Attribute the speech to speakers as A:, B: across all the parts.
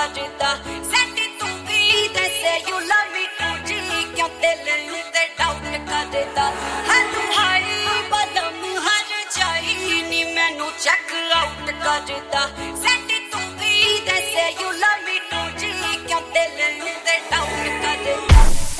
A: करदा सेट तू भी दसे यू लव मी टू जी क्यों दिल ते डाउट करदा हाय हाय बदम हर जाई नी मैनू चेक आउट करदा सेट तू भी दसे यू लव मी टू जी क्यों दिल ते डाउट करदा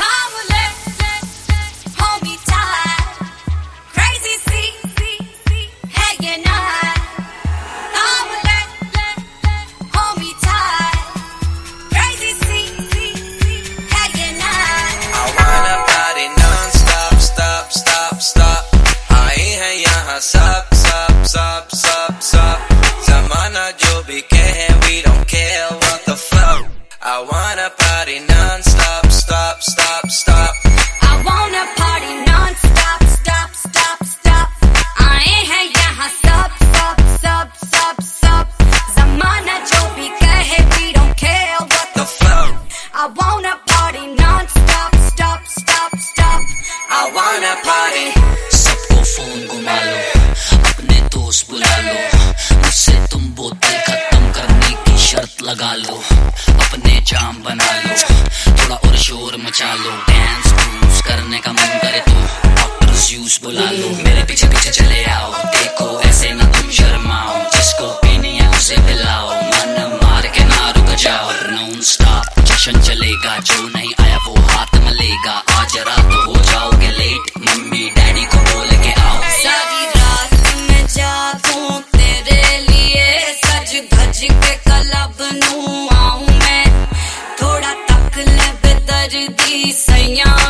B: Stop. Zamana jo bhi kahe, we don't care what the fuck. I wanna party non-stop, stop, stop, stop.
A: I wanna party non-stop, stop, stop, stop. आए हैं यहाँ सब, सब, सब, सब, सब. ज़माना जो भी कहे, we don't care what the fuck. I wanna party non-stop, stop, stop, stop.
B: I wanna party.
C: सबको फोन घुमा लो, अपने दोस्त बुला लो, मुझसे तुम बोतल खत्म करने की शर्त लगा लो, अपने जाम बना लो, थोड़ा और शोर मचा लो, डांस क्रूज करने का मन करे तो डॉक्टर ज़्यूस बुला लो, मेरे पीछे पीछे चले आओ, देखो ऐसे ना तुम शर्माओ, जिसको पीनी है उसे पिलाओ, मन मार के ना रुक जाओ, नॉन स्टॉप जश्न चलेगा, जो नहीं आया वो हाथ मलेगा, आज रात हो जाओगे लेट, मम्मी डैडी को बोल के आओ,
A: सारी रात मैं जागूं तेरे लिए, सज धज के क्लब नू आऊं मैं, थोड़ा तक ले बेदर्दी सैया